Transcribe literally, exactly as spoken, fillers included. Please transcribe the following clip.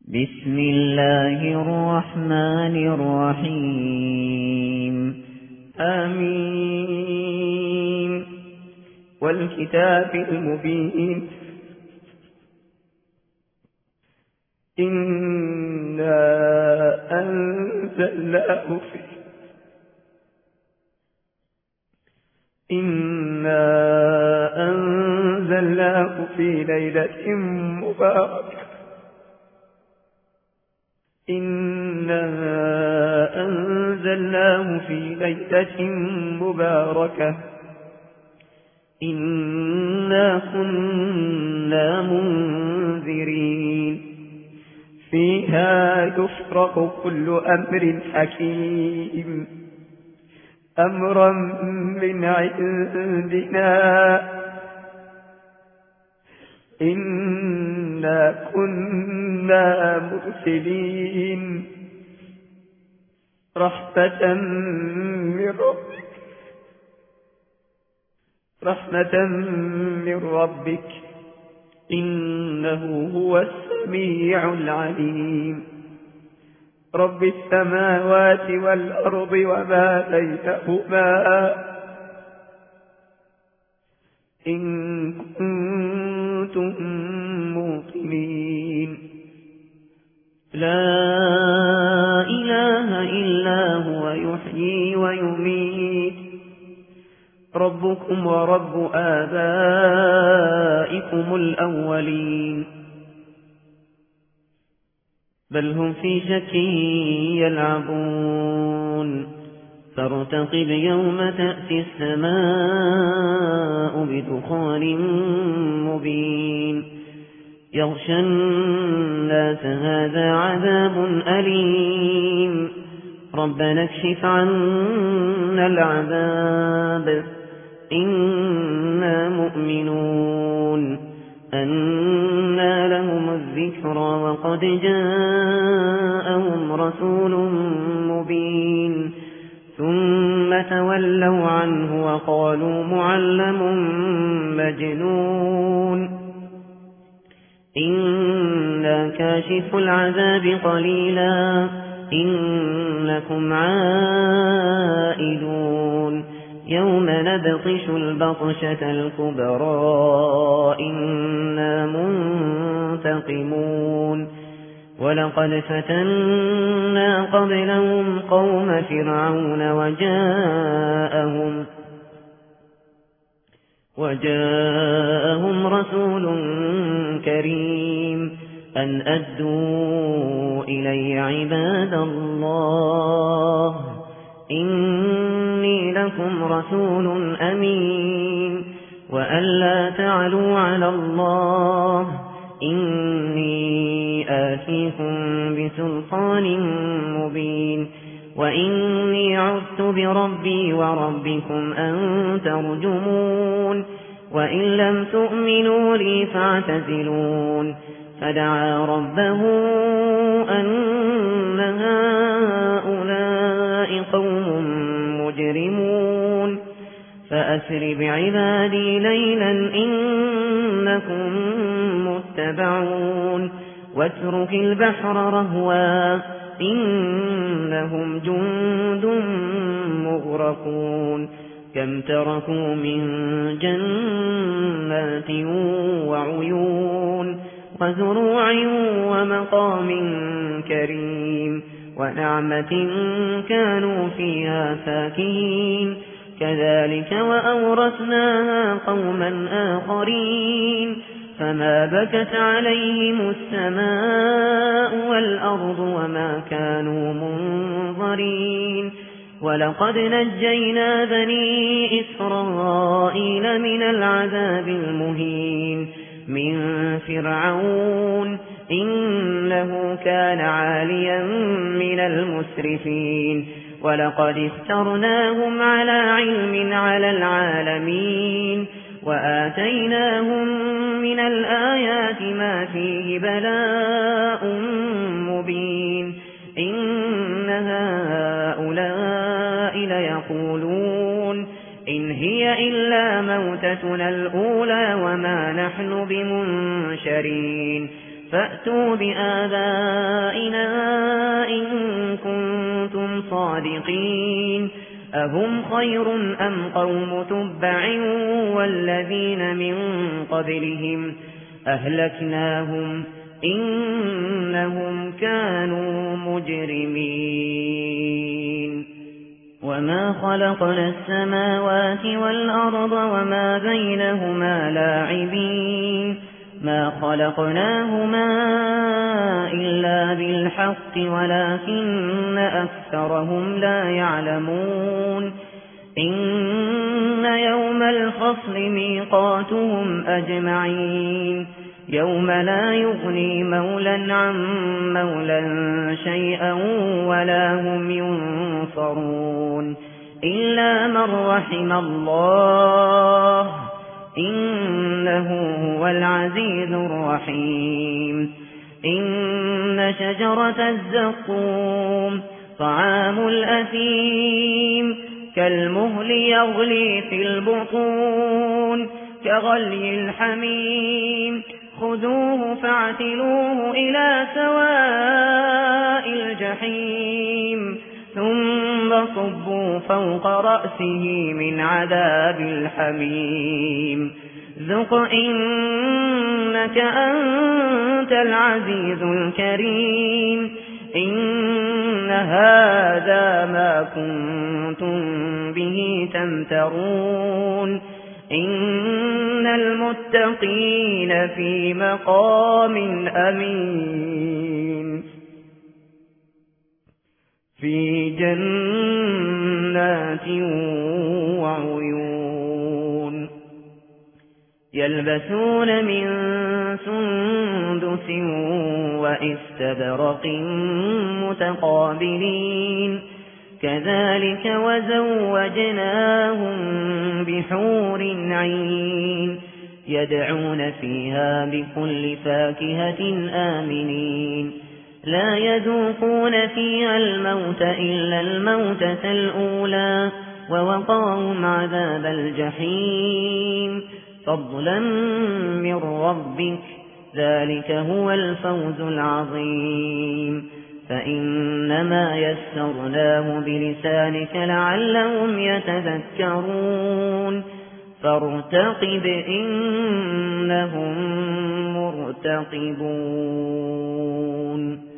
بسم الله الرحمن الرحيم آمين والكتاب المبين إنا أنزلناه في إنا أنزلناه في ليلة مباركة إنا أنزلناه في ليلة مباركة إنا كنا منذرين فيها يفرق كل أمر حكيم أمرا من عندنا إنا كنا مرسلين رحمة من ربك رحمة من ربك إنه هو السميع العليم رب السماوات والأرض وما بينهما إن كنتم موقنين لا إله إلا هو يحيي ويميت ربكم ورب آبائكم الأولين بل هم في شك يلعبون فارتقب يوم تأتي السماء بدخان مبين يغشى الناس هذا عذاب أليم ربنا اكشف عنا العذاب إنا مؤمنون أنى لهم الذكرى وقد جاءهم رسول مبين ثم تولوا عنه وقالوا معلم مجنون إنا كاشف العذاب قليلا إنكم عائدون يوم نبطش البطشة الكبرى إنا منتقمون ولقد فتنا قبلهم قوم فرعون وجاءهم وجاءهم رسول كريم أن أدوا إلي عباد الله إني لكم رسول أمين وأن لا تعلوا على الله إني آتيكم بسلطان مبين وإني عذت بربي وربكم أن ترجمون وإن لم تؤمنوا لي فاعتزلون فدعا ربه أن هؤلاء قوم مجرمون فأسر بعبادي ليلا إنكم متبعون واترك البحر رهوا إنهم جند مغرقون كم تركوا من جنات وعيون وزروع ومقام كريم ونعمة كانوا فيها فاكهين كذلك وأورثناها قوما آخرين فما بكت عليهم السماء والأرض وما كانوا منظرين ولقد نجينا بني إسرائيل من العذاب المهين من فرعون إنه كان عاليا من المسرفين ولقد اخترناهم على علم على العالمين وآتيناهم من الآيات ما فيه بلاء مبين إن هؤلاء ليقولون إن هي إلا موتتنا الأولى وما نحن بمنشرين فأتوا بآبائنا إن كنتم صادقين أهم خير أم قوم تبع والذين من قبلهم أهلكناهم إنهم كانوا مجرمين وما خلقنا السماوات والأرض وما بينهما لاعبين ما خلقناهما إلا بالحق ولكن أكثرهم لا يعلمون إن يوم الفصل ميقاتهم أجمعين يوم لا يغني مولا عن مولا شيئا ولا هم ينصرون إلا من رحم الله إنه هو العزيز الرحيم إن شجرة الزقوم طعام الأثيم كالمهل يغلي في البطون كغلي الحميم خذوه فاعتلوه إلى سواء الجحيم ثم صبوا فوق رأسه من عذاب الحميم ذق إنك أنت العزيز الكريم إن هذا ما كنتم به تمترون إن المتقين في مقام أمين في جنات وعيون يلبسون من سندس وإستبرق متقابلين كذلك وزوجناهم بحور عين يدعون فيها بكل فاكهة آمنين لا يذوقون فيها الموت إلا الموتة الأولى ووقاهم عذاب الجحيم فضلا من ربك ذلك هو الفوز العظيم فإنما يسرناه بلسانك لعلهم يتذكرون فارتقب إنهم مرتقبون